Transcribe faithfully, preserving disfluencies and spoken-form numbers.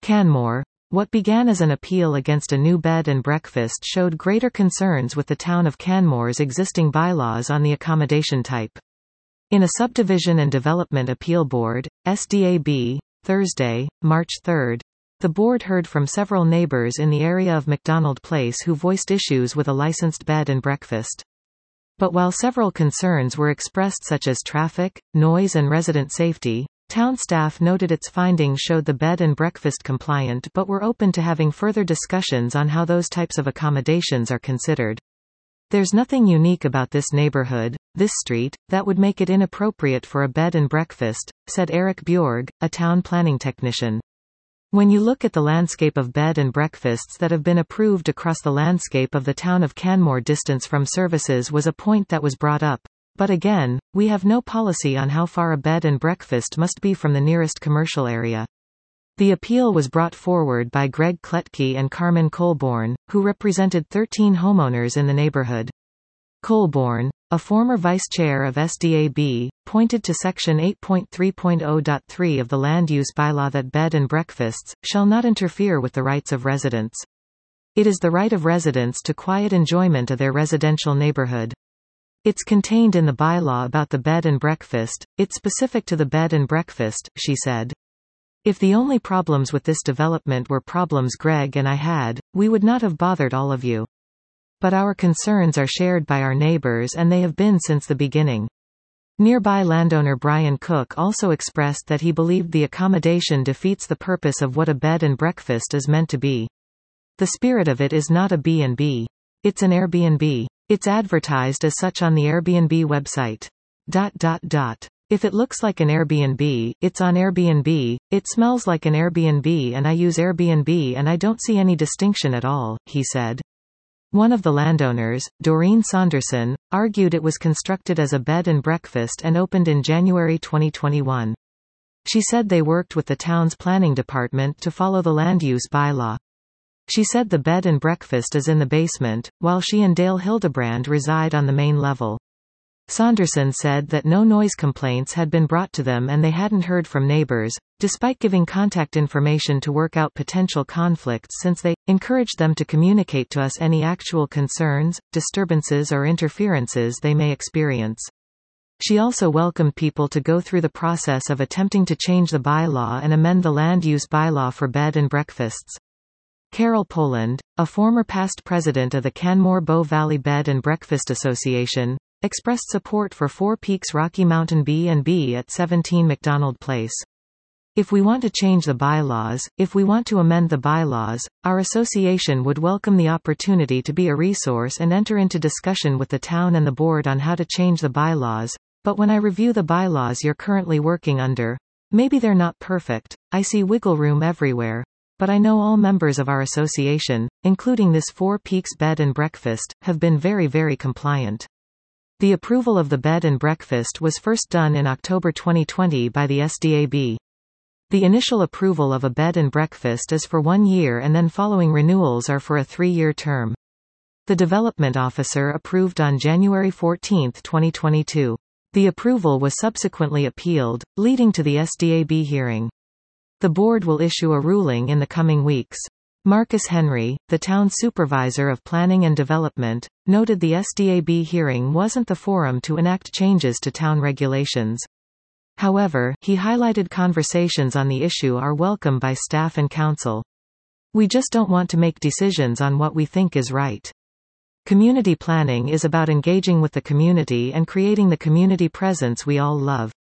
Canmore. What began as an appeal against a new bed and breakfast showed greater concerns with the town of Canmore's existing bylaws on the accommodation type. In a Subdivision and Development Appeal Board, S D A B, Thursday, March third, the board heard from several neighbors in the area of McDonald Place who voiced issues with a licensed bed and breakfast. But while several concerns were expressed such as traffic, noise and resident safety, town staff noted its findings showed the bed and breakfast compliant but were open to having further discussions on how those types of accommodations are considered. There's nothing unique about this neighborhood, this street, that would make it inappropriate for a bed and breakfast, said Eric Bjorg, a town planning technician. When you look at the landscape of bed and breakfasts that have been approved across the landscape of the town of Canmore, distance from services was a point that was brought up. But again, we have no policy on how far a bed and breakfast must be from the nearest commercial area. The appeal was brought forward by Greg Kletke and Carmen Colborn, who represented thirteen homeowners in the neighborhood. Colborn, a former vice chair of S D A B, pointed to Section eight point three point zero point three of the Land Use Bylaw that bed and breakfasts shall not interfere with the rights of residents. It is the right of residents to quiet enjoyment of their residential neighborhood. It's contained in the bylaw about the bed and breakfast, it's specific to the bed and breakfast, she said. If the only problems with this development were problems Greg and I had, we would not have bothered all of you. But our concerns are shared by our neighbors and they have been since the beginning. Nearby landowner Brian Cook also expressed that he believed the accommodation defeats the purpose of what a bed and breakfast is meant to be. The spirit of it is not a B and B. It's an Airbnb. It's advertised as such on the Airbnb website. Dot dot dot. If it looks like an Airbnb, it's on Airbnb, it smells like an Airbnb and I use Airbnb and I don't see any distinction at all, he said. One of the landowners, Doreen Saunderson, argued it was constructed as a bed and breakfast and opened in January twenty twenty-one. She said they worked with the town's planning department to follow the land use bylaw. She said the bed and breakfast is in the basement, while she and Dale Hildebrand reside on the main level. Saunderson said that no noise complaints had been brought to them and they hadn't heard from neighbors, despite giving contact information to work out potential conflicts, since they encouraged them to communicate to us any actual concerns, disturbances or interferences they may experience. She also welcomed people to go through the process of attempting to change the bylaw and amend the land use bylaw for bed and breakfasts. Carol Poland, a former past president of the Canmore Bow Valley Bed and Breakfast Association, expressed support for Four Peaks Rocky Mountain B and B at seventeen McDonald Place. If we want to change the bylaws, if we want to amend the bylaws, our association would welcome the opportunity to be a resource and enter into discussion with the town and the board on how to change the bylaws, but when I review the bylaws you're currently working under, maybe they're not perfect, I see wiggle room everywhere. But I know all members of our association, including this Four Peaks Bed and Breakfast, have been very very compliant. The approval of the bed and breakfast was first done in October twenty twenty by the S D A B. The initial approval of a bed and breakfast is for one year and then following renewals are for a three-year term. The development officer approved on January fourteenth twenty twenty-two. The approval was subsequently appealed, leading to the S D A B hearing. The board will issue a ruling in the coming weeks. Marcus Henry, the town supervisor of planning and development, noted the S D A B hearing wasn't the forum to enact changes to town regulations. However, he highlighted conversations on the issue are welcome by staff and council. We just don't want to make decisions on what we think is right. Community planning is about engaging with the community and creating the community presence we all love.